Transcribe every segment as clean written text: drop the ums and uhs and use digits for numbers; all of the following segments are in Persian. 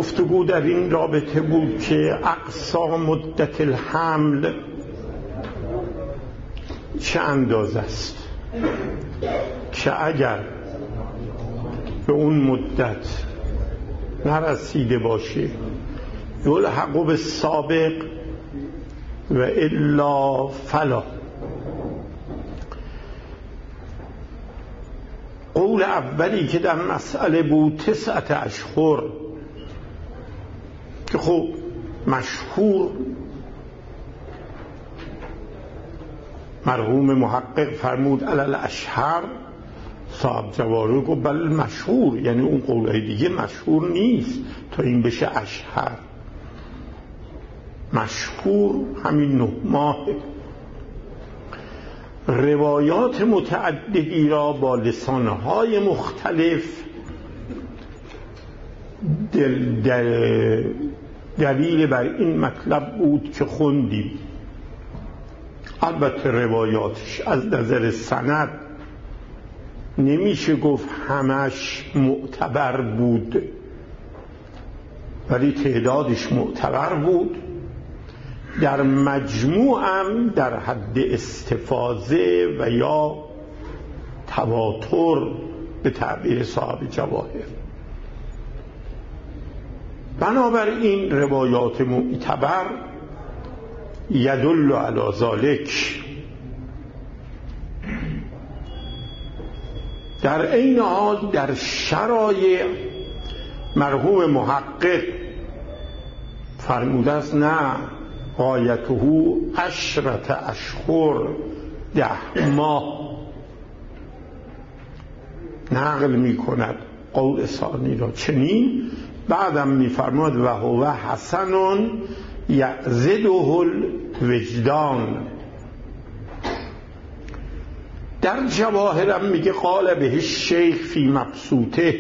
گفتگو در این رابطه بود که اقصا مدت الحمل چه اندازه است که اگر به اون مدت نرسیده باشه یلحق بالسابق و الا فلا. قول اولی که در مسئله بود 9 اشهر که خب مشهور مرحوم محقق فرمود علل اشهر، صاحب جواهر گفت بله مشهور، یعنی اون قولهای دیگه مشهور نیست تا این بشه اشهر. مشهور همین 9 ماه. روایات متعددی را با لسانهای مختلف دلیل بر این مطلب بود که خوندیم. البته روایاتش از نظر سند نمیشه گفت همش معتبر بود، ولی تعدادش معتبر بود. در مجموعم در حد استفاضه و یا تواتر به تعبیر صاحب جواهر. بنابراین روایات معتبر یدل علی ذلک. در این حال در شرایع مرحوم محقق فرموده است نه، غایته 10 اشهر، 10 ماه. نقل می کند قول ثانی را چنین، بعدم می فرماد و هو حسن یعزده الوجدان. در جواهرم میگه قال به الشیخ فی مبسوطه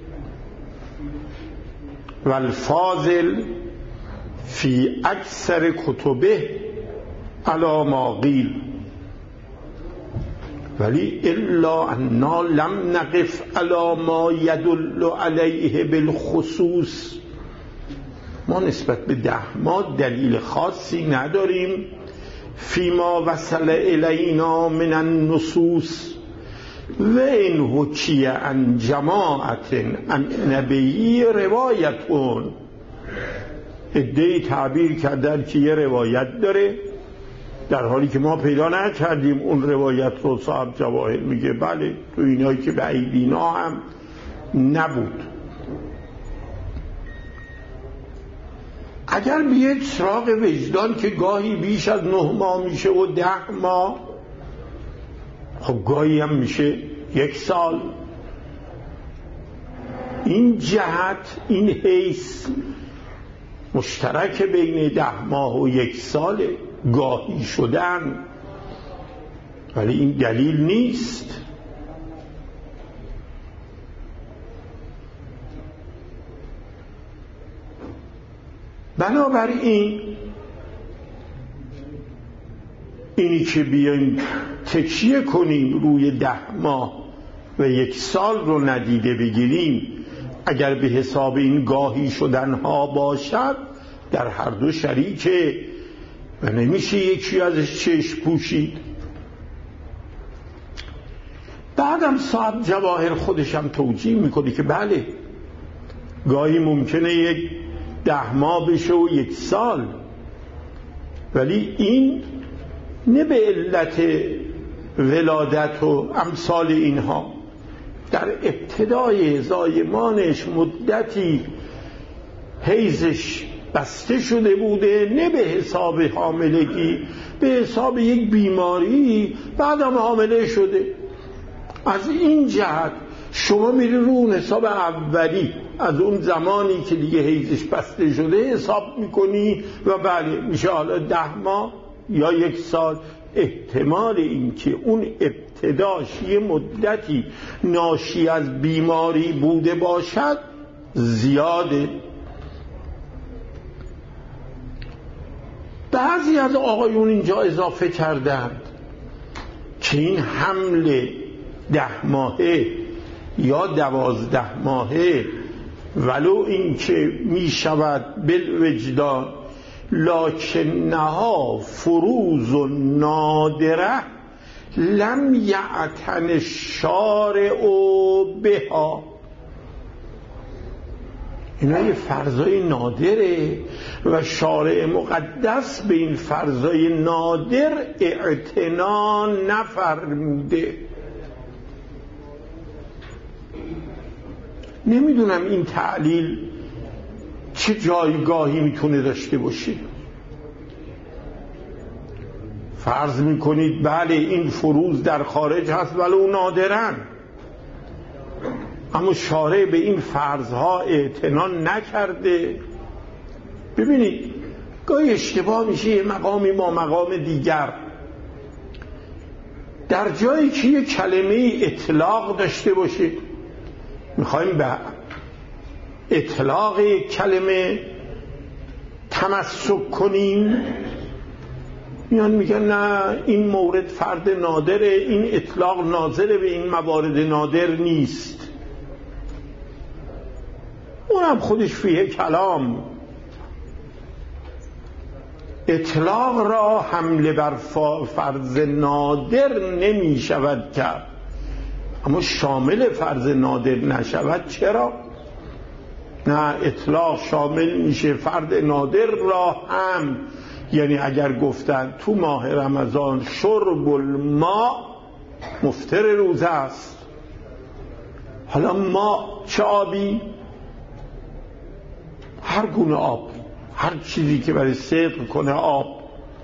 و الفاضل فی اکثر کتبه علی ما قیل، ولی الا انا لم نقف علی ما یدل علیه بالخصوص. ما نسبت به 10 ماه دلیل خاصی نداریم. فیما وصل الینا من النصوص و این حکی عن جماعت عن نبی روایتون. ادعی تعبیر کردن که یه روایت داره، در حالی که ما پیدا نکردیم اون روایت رو. صاحب جواهر میگه بله تو اینایی که به ایدینا هم نبود. اگر بیاید سراغ وجدان که گاهی بیش از 9 ماه میشه و 10 ماه، خب گاهی هم میشه 1 سال. این جهت، این حیث مشترک بین 10 ماه و 1 سال گاهی شدن، ولی این دلیل نیست. بنابراین اینی که بیایم تکیه کنیم روی 10 ماه و 1 سال رو ندیده بگیریم، اگر به حساب این گاهی شدنها باشد در هر دو شریکه و نمیشه یکی ازش چشم پوشید. بعدم صاحب جواهر خودشم توجیه میکنه که بله گاهی ممکنه 10 ماه بشه و 1 سال، ولی این نه به علت ولادت و امثال اینها. در ابتدای زایمانش مدتی حیضش بسته شده بوده، نه به حساب حاملگی، به حساب یک بیماری، بعدم حامله شده. از این جهت شما میری رو اون حساب اولی از اون زمانی که دیگه حیضش بسته شده حساب میکنی و بله میشه حالا 10 ماه یا 1 سال. احتمال این که اون ابتداش یه مدتی ناشی از بیماری بوده باشد زیاده. بعضی از آقایون اینجا اضافه کردند که این حمل 10 ماهه یا 12 ماهه ولو اینکه می شود بالوجدان لکنها فروز و نادره لم یعتن الشارع بها. اینا یه فرضای نادره و شارع مقدس به این فرضای نادر اعتنا نفرموده. نمیدونم این تعلیل چه جایگاهی میتونه داشته باشه. فرض میکنید بله این فروز در خارج هست ولو نادرن، اما شارع به این فرضها اعتنا نکرده. ببینید گاهی اشتباه میشه یه مقامی با مقام دیگر. در جایی که یه کلمه اطلاق داشته باشه، میخوایم به اطلاق کلمه تمسک کنیم، میان میگن نه این مورد فرد نادره، این اطلاق ناظر به این موارد نادر نیست. اونم خودش فیه کلام. اطلاق را حمله بر فرض نادر نمی شود کرد، اما شامل فرض نادر نشود چرا؟ نه، اطلاق شامل میشه فرد نادر را هم. یعنی اگر گفتن تو ماه رمضان شرب الماء مفطر روزه است، حالا ما چه آبی؟ هر گونه آب، هر چیزی که برای صدق کنه آب.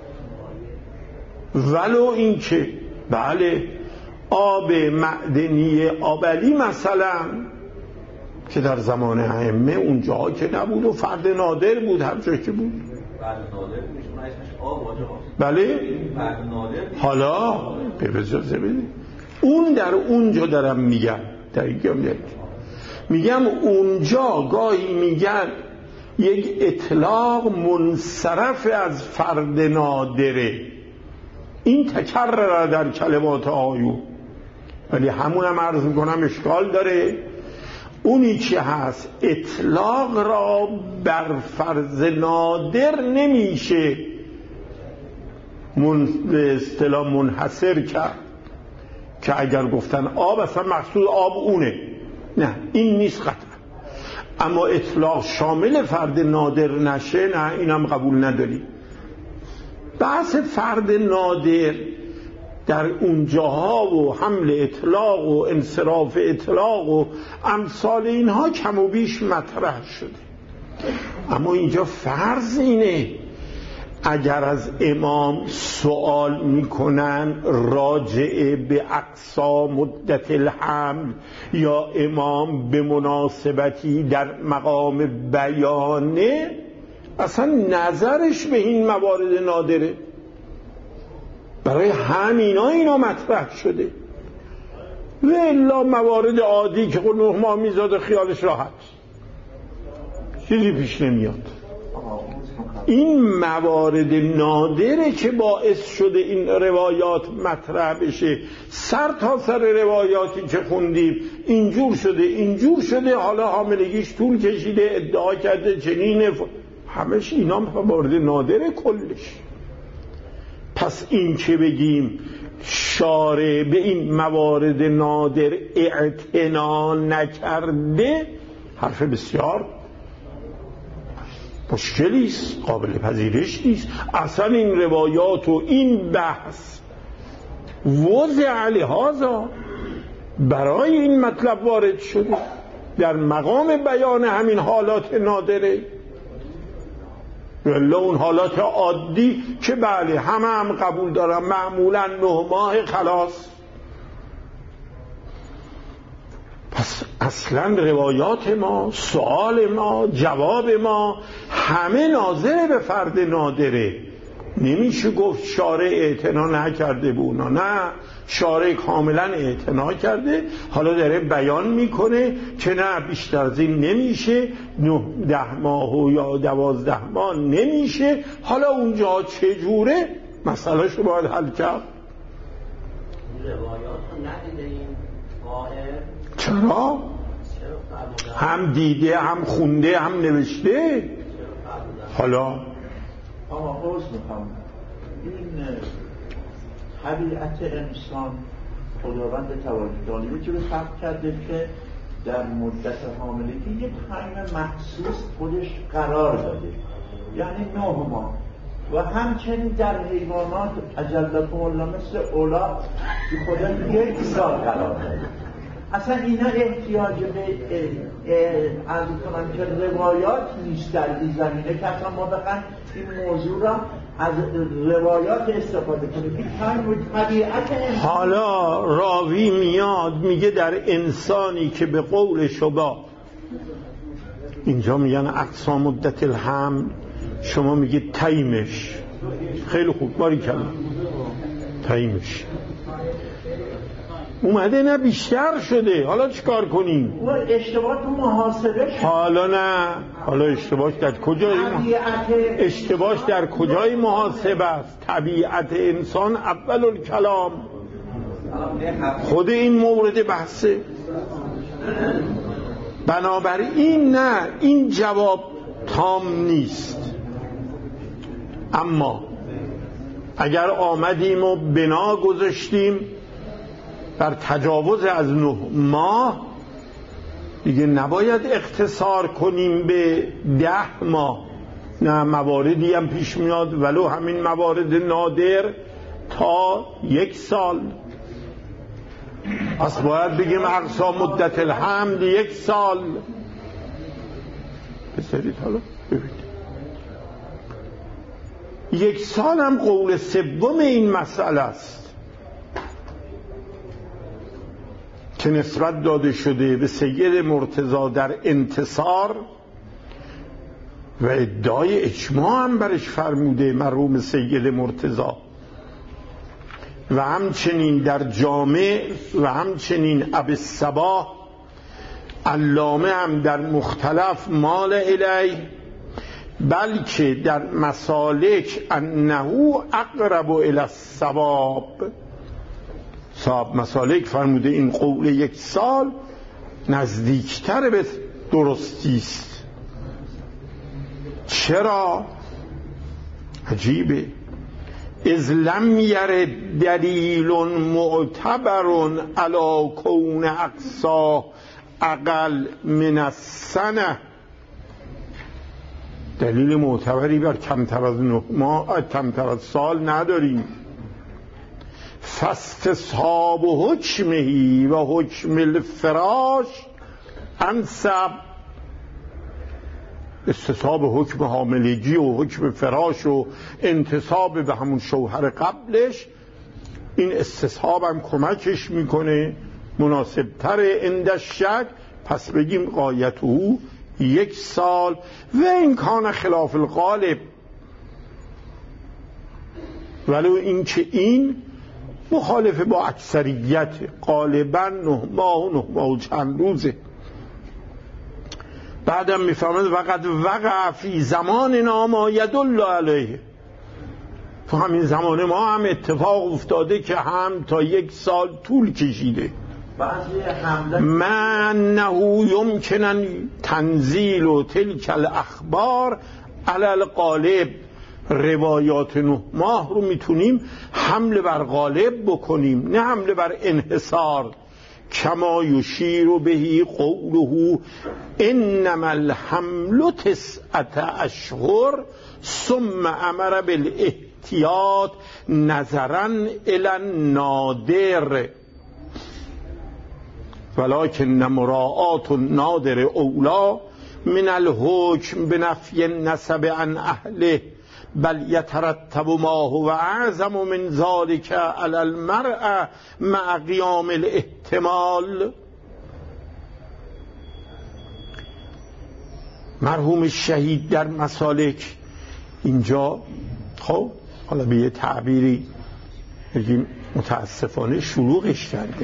ولو این که بله آب معدنی آبلی مثلا که در زمان ائمه اون جاها که نبود و فرد نادر بود، هر جا که بود بله. حالا به اجازه بدید اون در اونجا دارم میگم، میگم اونجا گاهی میگن یک اطلاق منصرف از فرد نادره. این تکرر در کلمات آیون، ولی همونم عرض میکنم اشکال داره. اونی که هست اطلاق را بر فرض نادر نمیشه به اصطلاح منحصر کرد که اگر گفتن آب اصلا مقصود آب اونه، نه این نیست قطعا. اما اطلاق شامل فرد نادر نشه، نه اینم قبول نداری. بحث فرد نادر در اون جاها و حمل اطلاق و انصراف اطلاق و امثال اینها کم و بیش مطرح شده. اما اینجا فرض اینه اگر از امام سوال میکنن راجعه به اقصا مدت الحمل یا امام به مناسبتی در مقام بیانه، اصلا نظرش به این موارد نادره، برای همینا اینا مطرح شده. و الا موارد عادی که خود 9 ماه میزاده خیالش راحت، چیزی پیش نمیاد. این موارد نادره که باعث شده این روایات مطرح بشه. سر تا سر روایاتی که خوندیم اینجور شده، حالا حاملگیش طول کشیده، ادعا کرده چنینه، همش اینا موارد نادره کلش. پس این که بگیم شارع به این موارد نادر اعتنا نکرده، حرف بسیار مشکلی است، قابل پذیرش نیست. اصلا این روایات و این بحث وضع لهذا برای این مطلب وارد شده در مقام بیان همین حالات نادره. ولی اون حالات عادی که بله هم قبول دارم، معمولا 9 ماه خلاص. پس اصلا روایات ما، سوال ما، جواب ما همه ناظر به فرد نادره. نمیشه گفت شارع اعتنا نکرده به اونا، نه، شارع کاملا اعتنا کرده. حالا داره بیان میکنه که نه بیشتر از این نمیشه، 9-10 ماه یا 12 ماه نمیشه. حالا اونجا چجوره مسئله شو باید حل کرد. روایات رو ندیده این قائل چرا؟ هم دیده، هم خونده، هم نوشته. حالا آقا عوض میخوام، این طبیعت انسان خداوند تبارک یه جور خلق کرده که در مدت حاملگی یک تایم مخصوص خودش قرار داده، یعنی 9 ماه. و همچنین در حیوانات اجلکم الله مثل اولاق که خدا 1 سال قرار داده. اصلا اینا احتیاج به عرض کنم که روایات نیست در این زمینه که اصلا ما بخوایم این موضوع را از روایات استفاده کنیم. حالا راوی میاد میگه در انسانی که به قول شبا اینجا میگن اقصا مدت الحمل، شما میگید تایمش. خیلی خوب، باریکلا، تایمش اومده نه بیشتر شده. حالا چیکار کنیم؟ اشتباه تو محاسبه شد. حالا نه، حالا اشتباهش در کجای اشتباهش در کجای محاسبه است؟ طبیعت انسان اول الکلام، خود این مورد بحثه. بنابراین نه، این جواب تام نیست. اما اگر آمدیم و بنا گذاشتیم بر تجاوز از 9 ماه، دیگه نباید اختصار کنیم به 10 ماه. نه، مواردی هم پیش میاد ولو همین موارد نادر تا 1 سال. پس باید بگیم اقصا مدت الحمل 1 سال. بذارید حالا ببینید 1 سال هم قول سوم این مسئله است که نسبت داده شده به سید مرتضی در انتصار و ادعای اجماع هم برش فرموده مرحوم سید مرتضی، و همچنین در جامع و همچنین ابی الصباح علامه هم در مختلف مال الیه، بلکه در مسالک انه اقرب الی الصواب. صاحب مسالک فرموده این قول 1 سال نزدیکتر به درستی است. چرا؟ عجیبه. اذ لم یرد دلیل معتبر علی کون اقصا اقل من السنه. دلیل معتبری بر کمتر از 9 ماه، کمتر از سال نداریم. فاستصحاب حکمهی و حکم الفراش انسب. استصحاب حکم حاملگی و حکم فراش و انتصاب به همون شوهر قبلش، این استصحاب هم کمکش میکنه مناسب تر عند الشک. پس بگیم غایته 1 سال. و این کان خلاف الغالب، ولو این که این مخالف با اکثریت، غالبا 9 ماه و 9 ماه و چند روزه. بعدم میفهمد وقد وقع فی زماننا ما یدل علیه. تو همین زمان ما هم اتفاق افتاده که هم تا 1 سال طول کشیده. من نهو یمکنن تنزیل و تلک الاخبار علی الغالب. روایات 9 ماه رو میتونیم حمله بر غالب بکنیم، نه حمله بر انحصار. کما یشیر بهی قوله انما الحمل 9 اشهر ثم امر بالاحتیاط نظرا الی النادر ولکن مراعات النادر اولا من الحکم بنفی النسب عن اهله، بل یترتب ما هو اعظم من ذلك علی المرء مع قیام الاحتمال. مرحوم شهید در مسالک اینجا، خب حالا به یه تعبیری بگیم متاسفانه شلوغش کرده.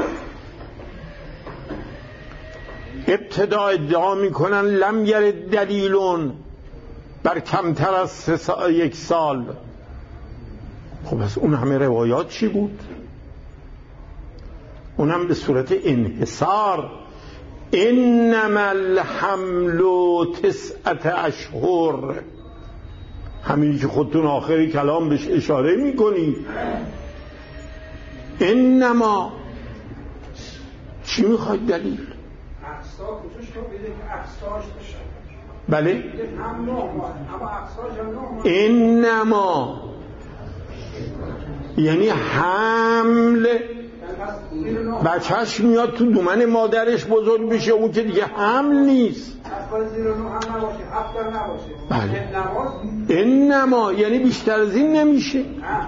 ابتدا ادعا میکنن لم یرد دلیلون بر کمتر از 1 سال. خب پس اون همه روایات چی بود؟ اونم به صورت انحصار انما الحمل 9 اشهر، همینی که خودتون آخری کلام بهش اشاره میکنید. انما چی میخواید دلیل؟ اقصا کجاش رو بده که اقصاش بشه؟ بله هم 9 ماه، اما اقصاش هم 9 ماه. انما یعنی حمل بچهش میاد تو دومن مادرش بزرگ بشه، اون که دیگه حمل نیست. انما یعنی بیشتر از این نمیشه.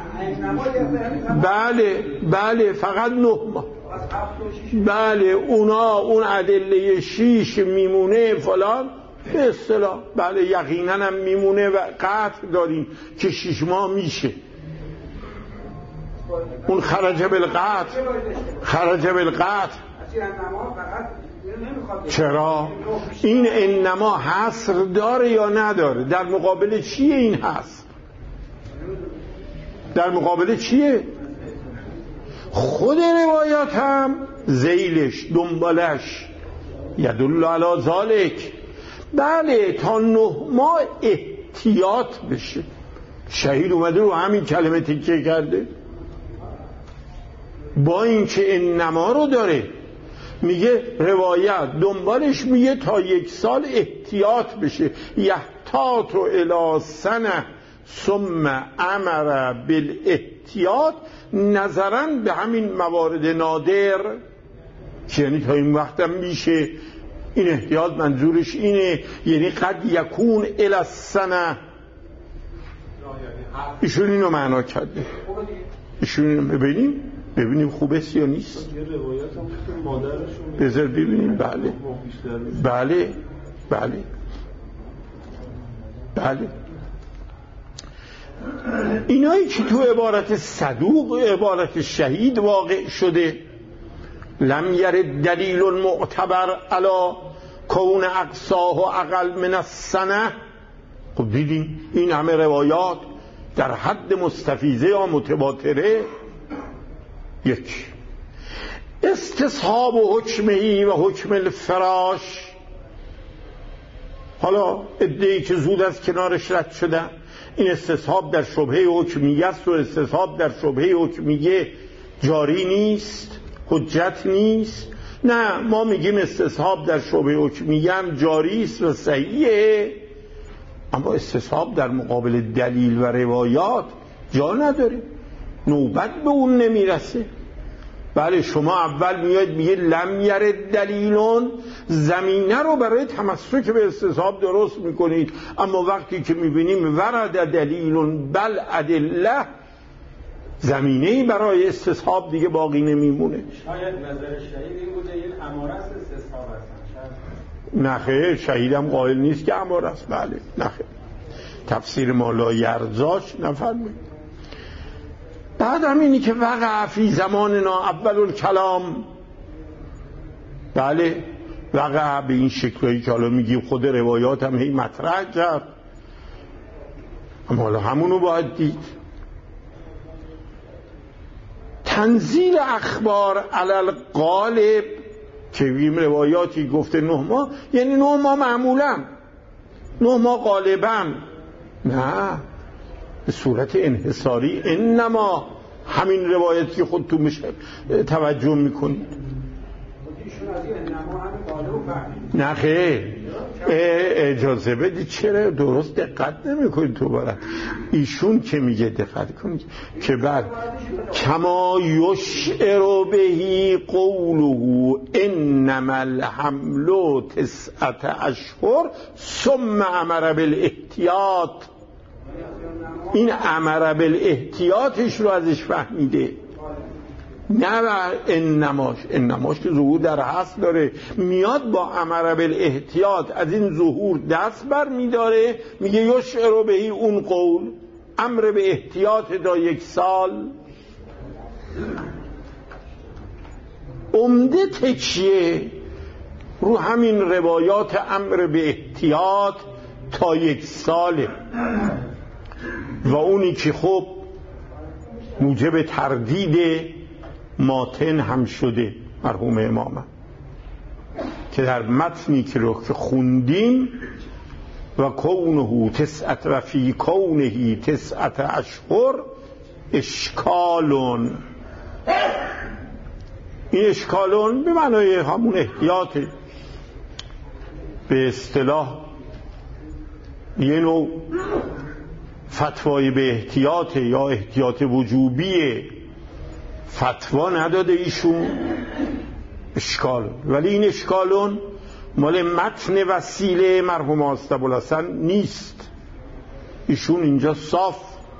بله فقط 9 ماه. بله اون ادله 6 میمونه فلان به اصطلاح، بله یقینا هم میمونه و قطع داریم که 6 ماه میشه. اون خرج بالقطع. چرا؟ این انما حصر داره یا نداره؟ در مقابل چیه این حصر؟ در مقابل چیه؟ خود روایات هم ذیلش دنبالش یدل علی ذالک. بله تا 9 ماه احتیاط بشه. شهید اومده رو همین کلمه تکیه کرده، با اینکه انما رو داره میگه روایت دنبالش میگه تا 1 سال احتیاط بشه. یحتاط الی سنه ثم امر بالاحتیاط، نظرا به همین موارد نادر که یعنی تا این وقت هم میشه. این احتیاط منظورش اینه، یعنی قد یکون الی السنه. ایشون اینو معنا کرده. ایشون اینو ببینیم خوبه یا نیست. بذار ببینیم. بله اینایی که تو عبارت صدوق عبارت شهید واقع شده، لم یرد دلیل معتبر علی کون اقصاه اقل من السنه. خب دیدیم این همه روایات در حد مستفیضه یا متواتره. 1 استصحاب حکمهی و حکم الفراش. حالا ادعی که زود از کنارش رد شدن، این استصحاب در شبهه حکمیه است و استصحاب در شبهه حکمیه جاری نیست، حجت نیست. نه، ما میگیم استصحاب در شبهه حکمیه هم جاری است و صحیحه، اما استصحاب در مقابل دلیل و روایات جا نداره، نوبت به اون نمیرسه. بله شما اول میاد میگه لم یرد دلیلون، زمینه رو برای تمسک به استصحاب درست میکنید، اما وقتی که میبینیم ورد دلیلون بل ادله، زمینه‌ای برای استصحاب دیگه باقی نمیمونه. شاید نظر شهید این بوده این اماره است استصحاب هستن. نخیر، شهیدم قائل نیست که اماره است. بله نخیر، تفسیر مولا یرزاش نفرمایید. بعد همینی که وقع فی زماننا اول الکلام، بله وقع به این شکلی که حالا میگیم خود روایات هم هی مطرح کرد، اما حالا همونو باید دید. تنزیل اخبار علی الغالب که بگیم روایاتی گفته 9 ماه، یعنی 9 ماه معمولا، 9 ماه غالبا، نه به صورت انحصاری. انما همین روایتی که خودتون میشه توجه میکنید. نه خیر، اجازه بدید، چرا درست دقت نمیکنید تو برد. ایشون که میگه دقت کنید که بعد کما یشعر بهی قوله انما الحمل 9 اشهر ثم امر بالاحتیاط، این امر بالاحتیاطش رو ازش فهمیده، نه انماش که ظهور در حصر داره، میاد با امر بالاحتیاط از این ظهور دست بر میداره، میگه یشعر بهی اون قول امر به احتیاط تا 1 سال. عمده تکیه رو همین روایات امر به احتیاط تا 1 ساله و اونی که خب موجب تردید ماتن هم شده مرحوم امامه که در متنی که رو که خوندیم و کونه تسعت و فی کونه تسعت اشهر اشکالون، این اشکالون به معنای همون احتیاط، به اصطلاح یه نوع فتوای به احتیاط یا احتیاط وجوبی فتوا نداده ایشون، اشکال. ولی این اشکالون مال متن وسیله مرحوم آستابالحسن نیست، ایشون اینجا صاف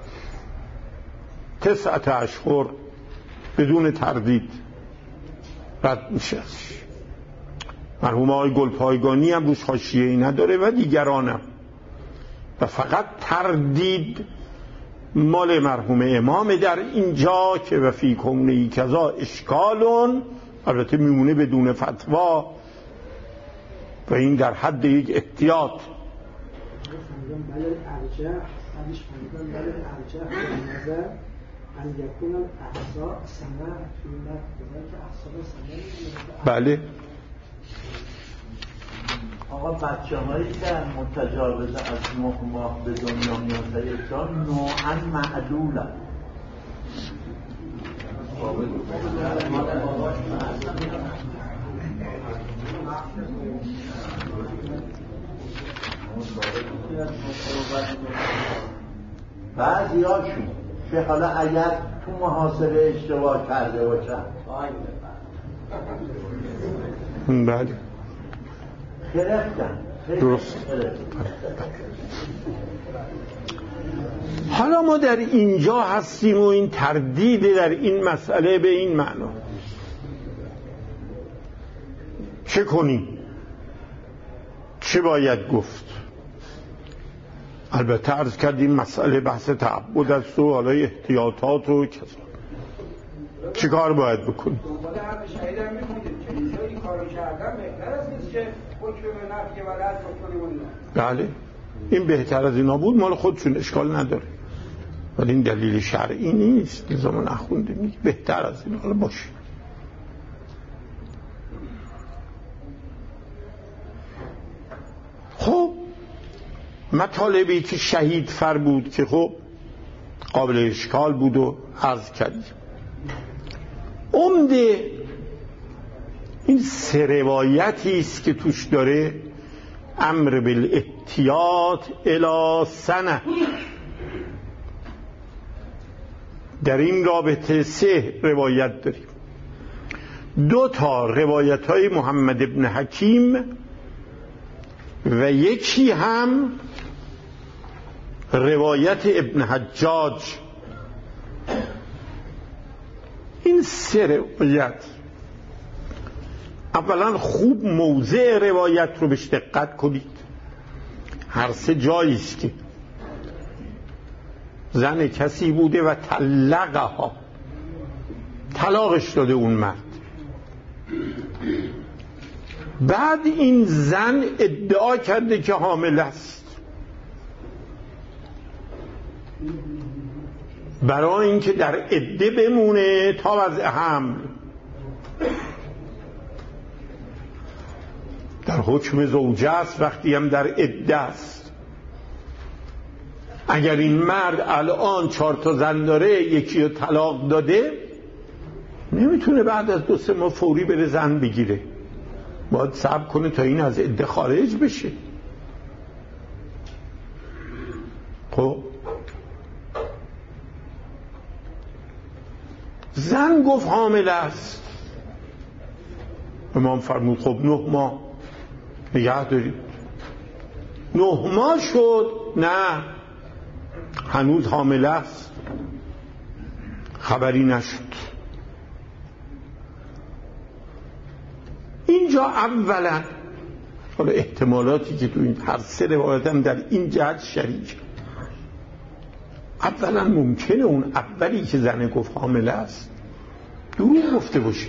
تسعت اشهر بدون تردید رد میشه. مرحوم آقای گلپایگانی هم روش حاشیه‌ای نداره و دیگرانم، و فقط تردید مال مرحوم امام در اینجا که و فی کونه کذا اشکالون، البته میمونه بدون فتوا و این در حد یک احتیاط. بله آقا بچه هایی که متجاوز از 9 ماه به دنیا میان در ایران نوعاً معلولن. بعضی هاشون که حالا اگر تو محاسبه اشتباه کرده باشن بله گرفتن درست. حالا ما در اینجا هستیم و این تردید در این مسئله به این معنا چه کنیم، چه باید گفت. البته عرض کردیم مسئله بحث تعبد است و حالا احتیاطات و کذا، چه کار باید بکنیم؟ دنبال حرف شهید هم میکنید که اینجا این کارو کردن بهتر از نیست که حکم نفی ولد بکنیم. بله این بهتر از اینا بود، مال خودشون اشکال نداره، ولی این دلیل شرعی نیست. نظام نخونده میگه بهتر از اینا، حالا باشه. خب مطالبی که شهید فر بود که خب قابل اشکال بود و عرض کردیم. عمده این 3 روایتی است که توش داره امر بالاحتیاط الی سنه. در این رابطه 3 روایت داریم. 2 تا روایت های محمد ابن حکیم و یکی هم روایت ابن حجاج. این 3 روایت اولا خوب موضع روایت رو بهش دقت کنید. هر 3 جایی است که زن کسی بوده و طلقها، طلاقش داده اون مرد. بعد این زن ادعا کرده که حامل است، برای اینکه در عده بمونه تا وضع حمل. در حکم زوجه است وقتی هم در عده است. اگر این مرد الان 4 تا زن داره، یکی رو طلاق داده، نمیتونه بعد از 2-3 ماه فوری بره زن بگیره، باید صبر کنه تا این از عده خارج بشه. خب زن گفت حامل است، امام فرمود خب 9 ماه نگه دارید. 9 ماه شد، نه هنوز حامل است، خبری نشد. اینجا اولا حالا احتمالاتی که تو این هر 3 روایت هم در این جهت شریک، اولا ممکنه اون اولی که زنه گفت حامل است دروغ گفته باشه.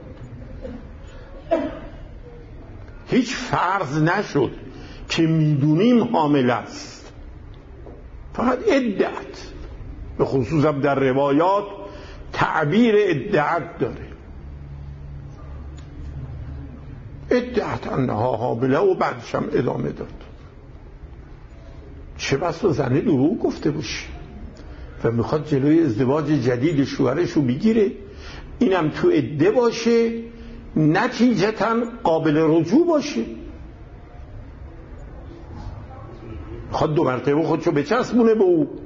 هیچ فرض نشد که میدونیم حامل است، فقط ادعت، به خصوصا در روایات تعبیر ادعت داره. ادعت انها حامله و بعدش هم ادامه داد. چه بسا زنه دروغ گفته باشه و میخواد جلوی ازدواج جدید شوهرش رو بگیره، اینم تو عده باشه، نتیجتا قابل رجوع باشه. میخواد 2 مرتبه خودشو بچسبونه به او.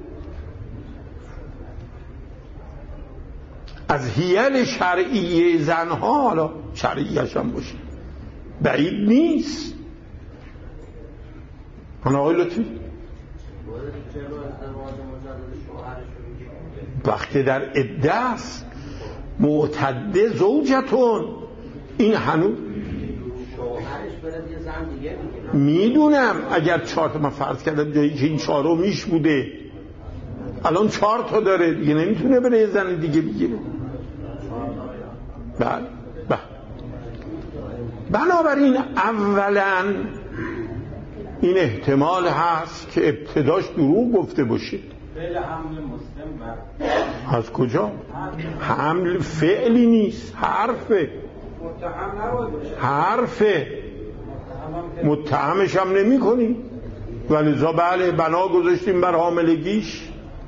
از حیل شرعی زنها، حالا شرعیش هم باشه، بعید نیست. آقای لطفی وقتی در عده است معتده زوجتون، این هنوز میدونم اگر 4 تا، من فرض کردم جایی که این 4میش بوده، الان 4 تا داره دیگه، نمیتونه بره یه زن دیگه بگیره. بله. بنابراین اولا این احتمال هست که ابتداش دروغ گفته باشه. فعل حمل مسلم از کجا؟ حمل فعلی نیست، حرفه. حرفه، متهمش هم نمی کنی، ولذا بله بنا گذاشتیم بر حاملگیش.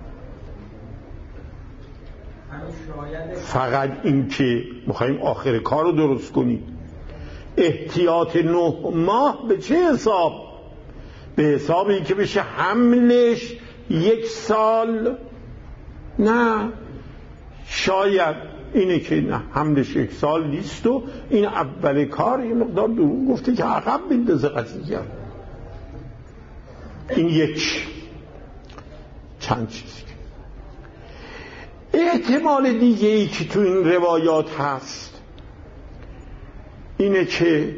فقط این که میخواییم آخر کار رو درست کنیم. احتیاط 9 ماه به چه حساب؟ به حساب این که بشه حملش 1 سال؟ نه، شاید اینه که نه، حملش 1 سال نیست و این اول کار یه مقدار دروغ گفته که عقب بندازه قضیه. این یک. چند چیزی. احتمال دیگه ای که تو این روایات هست اینه که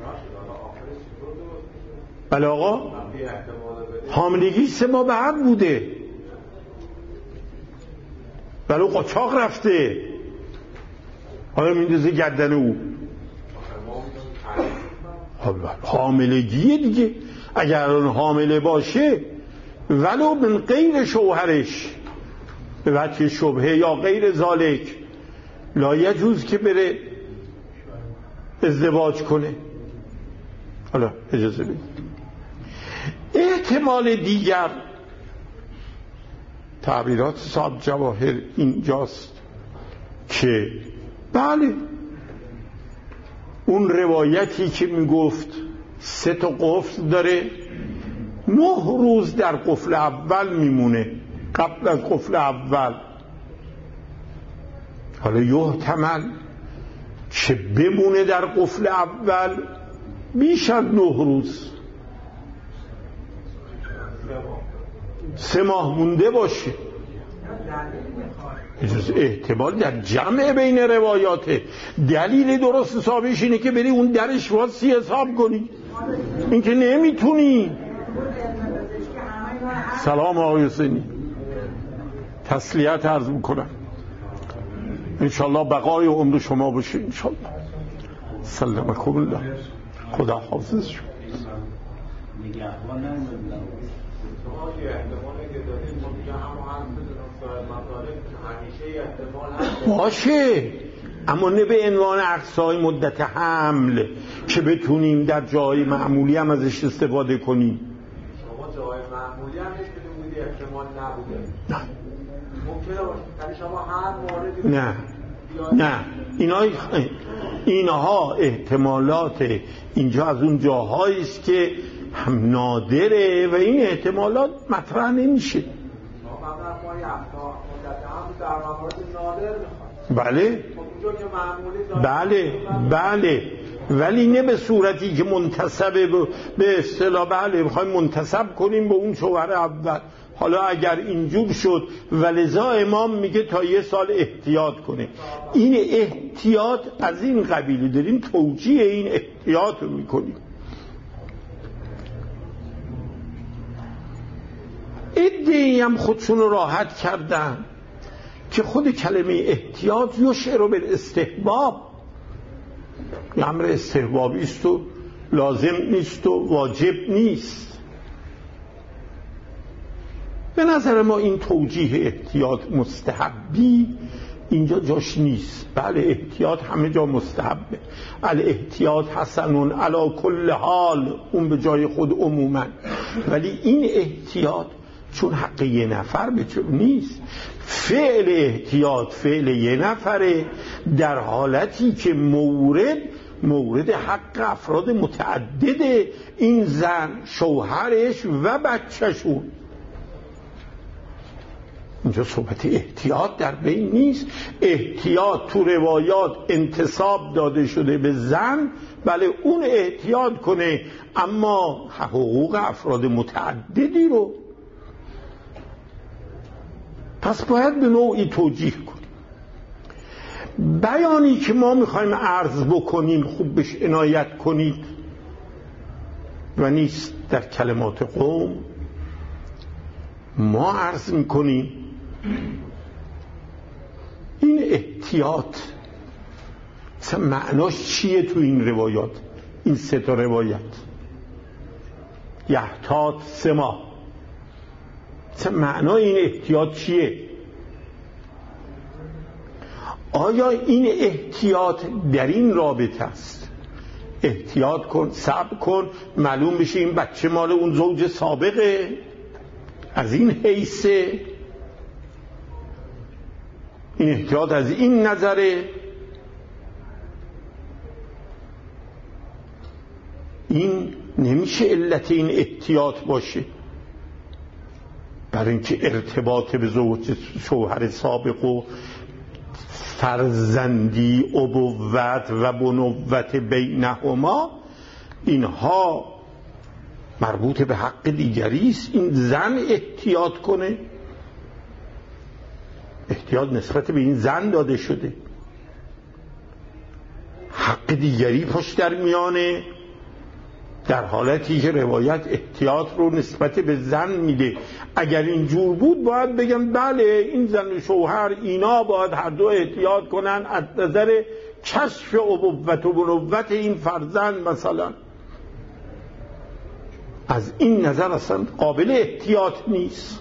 بله آقا، حاملگی 3 ماه بعد بوده، ولو قاچاق رفته، حالا میندازه گردن او. حاملگی دیگه، اگر اون حامله باشه ولو من غیر شوهرش به وجه شبهه یا غیر ذالک لا یجوز که بره ازدواج کنه. حالا اجازه بدید. احتمال دیگر تعبیرات صاحب جواهر اینجاست که بله اون روایتی که میگفت 3 تا قفل داره، 9 روز در قفل اول میمونه قبل از قفل اول. حالا یحتمل که بمونه در قفل اول بیش از 9 روز، 3 ماه مونده باشه. احتمال در جمع بین روایاته. دلیل درست حسابش اینه که بری اون درش واسه حساب کنی، این که نمیتونی. سلام آقای حسینی، تسلیت عرض میکنم، انشالله بقای عمر شما باشه انشالله. سلامکم الله، خدا حافظ شما. باشه، اما نه به عنوان اقصای مدت حمل که بتونیم در جای معمولی هم ازش استفاده کنیم. شما جای معمولی هم بودی احتمال نبوده. نه ممکنه باشه شما هر موردی نه اینها احتمالات اینجا از اون جاهایی است که هم نادره و این احتمالات مطرح نمیشه. بله بله، ولی نه به صورتی که منتسب به اصطلاح بله میخوایم منتسب کنیم به اون شوهر اول. حالا اگر اینجور شد ولذا امام میگه تا 1 سال احتیاط کنه. این احتیاط از این قبیل، داریم توجیه این احتیاط رو میکنیم. ادعی هم خودشون رو راحت کردن که خود کلمه احتیاط یشعر بالاستحباب، امر استحبابی است و لازم نیست و واجب نیست. به نظر ما این توجیه احتیاط مستحبی اینجا جاش نیست. بله احتیاط همه جا مستحبه، الاحتیاط حسنون علی کل حال، اون به جای خود عموما، ولی این احتیاط چون حق یه نفر نیست، فعل احتیاط فعل یه نفره در حالتی که مورد حق افراد متعدده، این زن، شوهرش و بچه‌شون. اینجا صحبت احتیاط در بین نیست. احتیاط تو روایات انتساب داده شده به زن، بله اون احتیاط کنه، اما حقوق افراد متعددی رو پس باید به نوعی توجیه کنیم. بیانی که ما میخوایم عرض بکنیم خوب بهش عنایت کنید و نیست در کلمات قوم. ما عرض میکنیم این احتیاط مثلا معناش چیه تو این روایات، این سه تا روایت، یحتاط 3 ماه، مثلا معنای این احتیاط چیه؟ آیا این احتیاط در این رابطه است احتیاط کن، صبر کن، معلوم بشه این بچه مال اون زوج سابقه، از این حیثه، این احتیاط از این نظره؟ این نمیشه علت این احتیاط باشه، برای اینکه ارتباط به زوج شوهر سابق و فرزندی، ابوت و بنوت بینهما، اینها مربوط به حق دیگری است. این زن احتیاط کنه، احتیاط نسبت به این زن داده شده، حق دیگری پشت در میانه، در حالتی که روایت احتیاط رو نسبت به زن میده. اگر اینجور بود باید بگم بله این زن و شوهر اینا باید هر دو احتیاط کنن از نظر کشف ابوت و بنوت این فرزند مثلا. از این نظر اصلا قابل احتیاط نیست.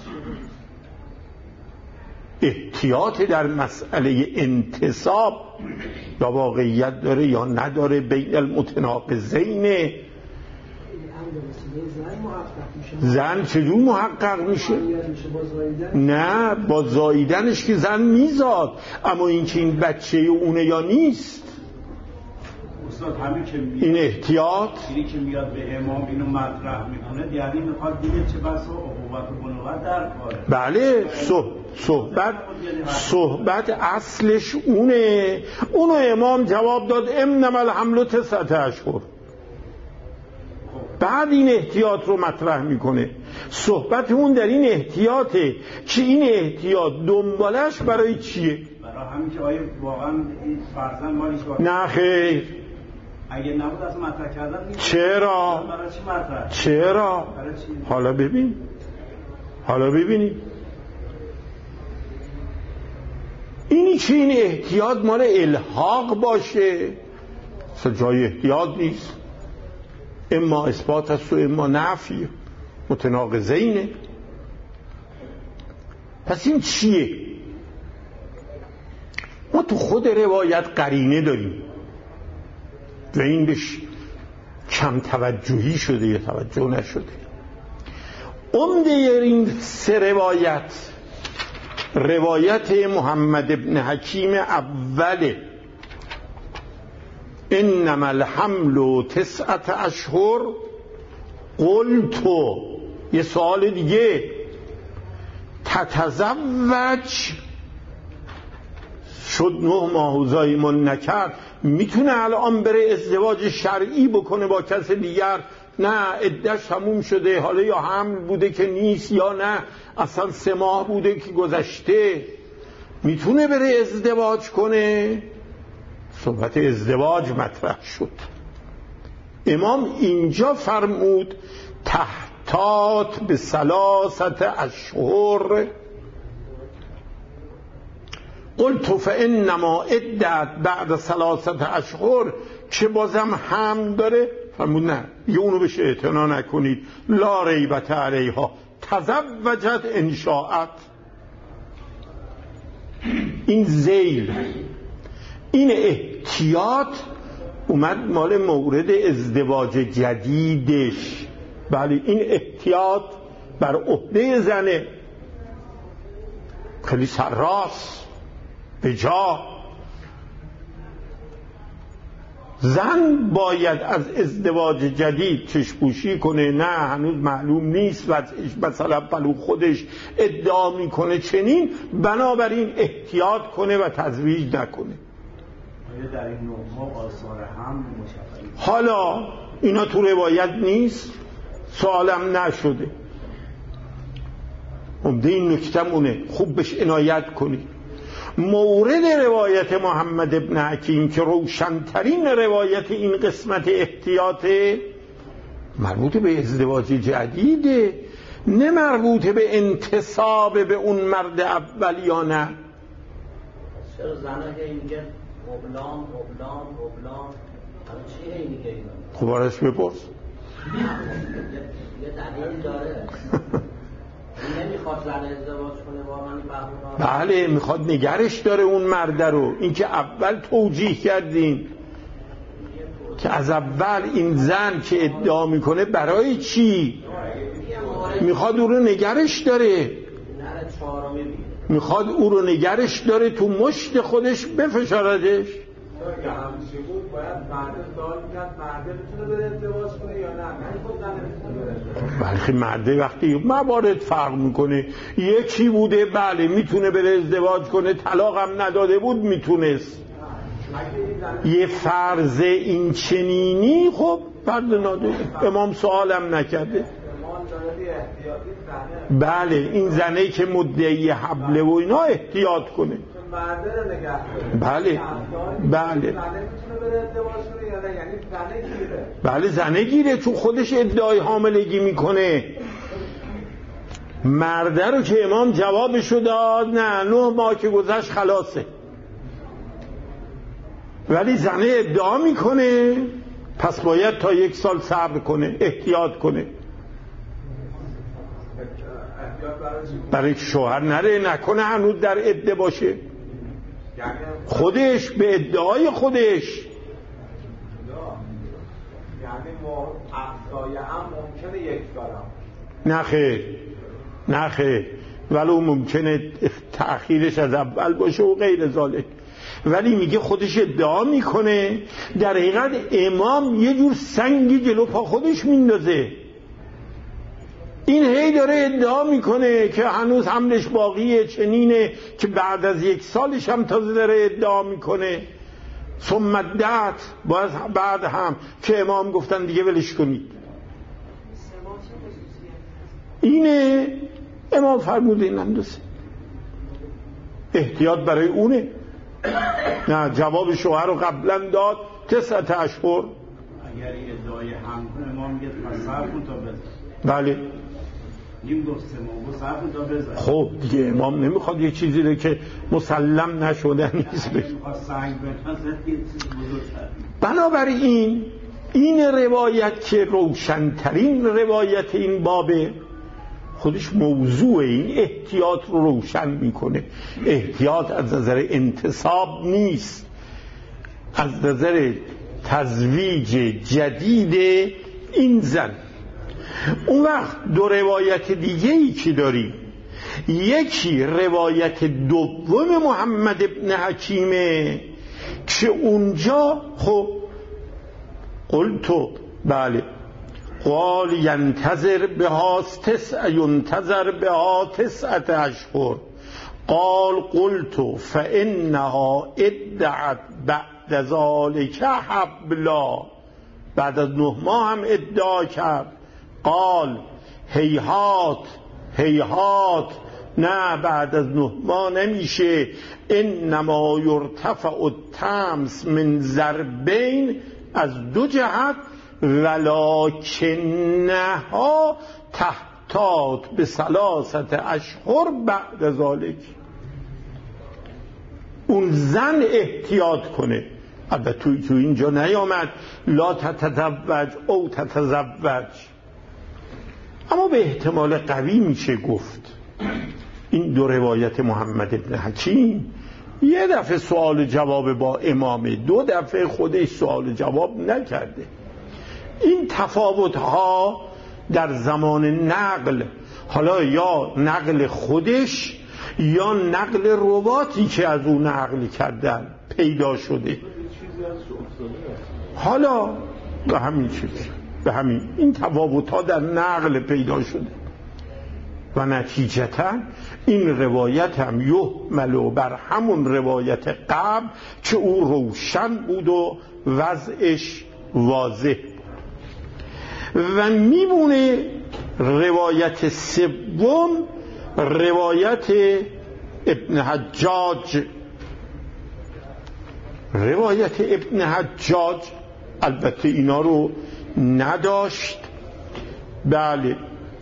احتیاط در مسئله انتساب یا واقعیت داره یا نداره، بین المتناقضین. زن چجور محقق میشه؟ نه با زاییدنش که زن میزاد، اما این که این بچه اونه یا نیست، این احتیاط اینی که میاد به امام اینو مطرح میکنه، یعنی میخواد دیگه چه بسا ابوت و بنوت در کاره. بله صحبت اصلش اونه. اونو امام جواب داد انما الحمل 9 اشهر، بعد این احتیاط رو مطرح میکنه. صحبت اون در این احتیاطه که این احتیاط دنبالش برای چیه؟ برای همین که آیا واقعا این فرزند مالیش نه خیر، اگه نبود اصلا مطرح کردن نیست. چرا؟ برای چی مطرح؟ چرا؟ حالا ببینید اینی که این احتیاط مال الحاق باشه اصلا جای احتیاط نیست، اما اثبات است و اما نفی، متناقضینه. پس این چیه؟ ما تو خود روایت قرینه داریم و این بهش کم توجهی شده یا توجه نشده. عمده این 3 روایت محمد ابن حکیم اوله، انما الحمل 9 اشهر، قلتو یه سوال دیگه، تتزوج شد 9 ماه و زایمان نکرد، میتونه الان بره ازدواج شرعی بکنه با کس دیگر؟ نه عده‌اش تموم شده، حالا یا حمل بوده که نیست یا نه اصلا 3 ماه بوده که گذشته، میتونه بره ازدواج کنه؟ صحبت ازدواج مطرح شد. امام اینجا فرمود تحتاط به 3 اشهر، قلت فانما عدت بعد 3 اشهر، که بازم حمل داره؟ فرمود نه یه اونو بهش اعتنا نکنید، لا ریبت علیها، تزوجت ان شاءت. این ذیل، این احتیاط اومد مال مورد ازدواج جدیدش. بله این احتیاط بر عهده زنه، خیلی سرراست به جا. زن باید از ازدواج جدید چشم‌پوشی کنه، نه هنوز معلوم نیست و مثلا پلو خودش ادعا میکنه چنین، بنابراین احتیاط کنه و تزویج نکنه. در این نوع آثار هم مشخص. حالا اینا تو روایت نیست، سوالم نشده. عمده این نکتمونه، خوب بهش عنایت کنید. مورد روایت محمد ابن حکیم که روشنترین روایت این قسمت احتیاط، مربوط به ازدواج جدیده، نه مربوط به انتساب به اون مرد اول یا نه. چرا زنه که میگه قبلان چیه این میگه اینا؟ خب آرش بپرس. یه دلیل داره. نمیخواد زن ازدواج کنه با من؟ بله میخواد نگرش داره اون مرد رو. این که اول توجیه کردیم که از اول این زن که ادعا میکنه برای چی میخواد او رو نگرش داره، میخواد او رو نگرش داره تو مشت خودش بفشاردش. که همیشه بود باید مرد سوال میکرد مرده میتونه بره ازدواج کنه یا نه خود زنه میتونه بره. بلکه مرده وقتی موارد فرق میکنه، یکی بوده بله میتونه بره ازدواج کنه، طلاق هم نداده بود میتونست. یه فرض این چنینی خب فرض نادره، امام سوالم نکرده. بله این زنه که مدعی حبله و اینا احتیاط کنه. بله زنه گیره، تو خودش ادعای حاملگی میکنه. مرده رو که امام جوابشو داد نه 9 ماه که گذشت خلاصه، ولی زنه ادعا میکنه پس باید تا 1 سال صبر کنه، احتیاط کنه. برای شوهر نره، نکنه هنوز در عده باشه، خودش به ادعای خودش. یعنی افضای هم ممکنه 1 سال نه خیر ولو ممکنه تأخیرش از اول باشه و غیر ذالک، ولی میگه خودش ادعا میکنه. در حقیقت امام یه جور سنگی جلو پا خودش میندازه. این هی داره ادعا میکنه که هنوز حملش باقیه، چنینه که بعد از 1 سالش هم تازه داره ادعا میکنه. ثم دعت باز بعد هم که امام گفتن دیگه ولش کنید. اینه امام فرموده این اندازه احتیاط برای اونه. نه جواب شوهر رو قبلا داد 9 اشهر. اگر این ادعای هم کنه امام میگه صبر کن تا بزن. بله نیم گفت 3 ماه صبر کن تا بزن. خب دیگه امام نمیخواد یه چیزی رو که مسلم نشده نیست بشه. بنابراین این روایت که روشنترین روایت این بابه، خودش موضوع این احتیاط رو روشن میکنه. احتیاط از نظر انتصاب نیست، از نظر تزویج جدید این زن. اون وقت 2 روایت دیگه ای که داریم، یکی روایت دوم محمد ابن حکیمه که اونجا خب قلتو بله قال ینتظر بها 9 اشهر قال قلت فانها ادعت بعد ذلك حبلا، بعد از 9 ماه هم ادعا کرد. قال هیهات نه بعد از 9 ماه نمیشه، انما یرتفع التمس من ضربین، از 2 جهت، ولکنها تحتاط به 3 اشهر بعد ذالک. اون زن احتیاط کنه. البته تو اینجا نیامد لا تتزوج او تتزوج، اما به احتمال قوی میشه گفت این 2 روایت محمد ابن حکیم یه دفعه سوال جواب با امامه، 2 دفعه خودش سوال جواب نکرده. این تفاوت ها در زمان نقل، حالا یا نقل خودش یا نقل رواتی که از اون نقل کردن پیدا شده. حالا به همین چیز، به همین این تفاوت ها در نقل پیدا شده و نتیجتا این روایت هم یحمل بر همون روایت قبل که او روشن بود و وضعش واضح بود. و میمونه روایت سوم، روایت ابن حجاج. روایت ابن حجاج البته اینا رو نداشت. بله،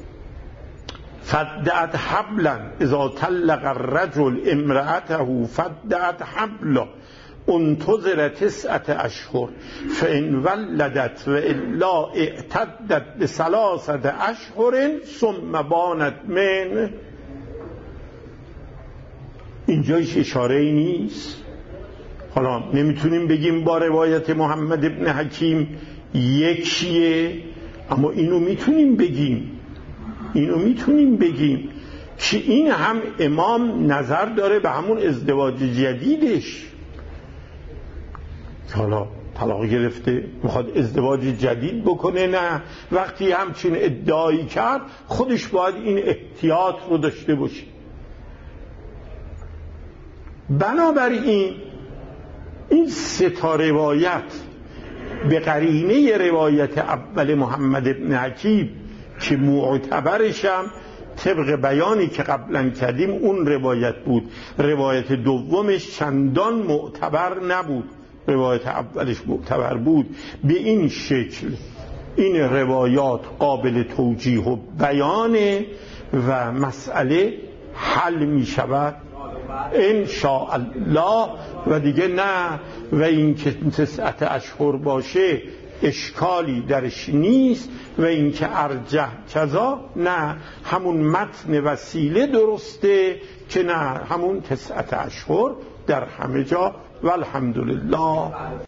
فدعت حبلا اذا طلق الرجل امرأته فدعت حبلا انتظر 9 اشهر فان ولدت و الا اعتدت ب3 اشهر ثم بانت من. اینجایش اشاره ای نیست. حالا نمیتونیم بگیم با روایت محمد ابن حکیم یکیه، اما اینو میتونیم بگیم که این هم امام نظر داره به همون ازدواج جدیدش. حالا طلاق گرفته میخواد ازدواج جدید بکنه، نه، وقتی همچین ادعایی کرد خودش باید این احتیاط رو داشته باشه. بنابراین این 3 روایت به قرینه روایت اول محمد ابن حکیم که معتبرشم طبق بیانی که قبلا کردیم اون روایت بود، روایت دومش چندان معتبر نبود، روایت اولش معتبر بود. به این شکل این روایات قابل توجیه و بیانه و مسئله حل می شود ان شاء الله. و دیگه نه، و این که 9 اشهر باشه اشکالی درش نیست، و این که ارجح کذا، نه، همون متن وسیله درسته که نه، همون 9 اشهر در همه جا. والحمدلله.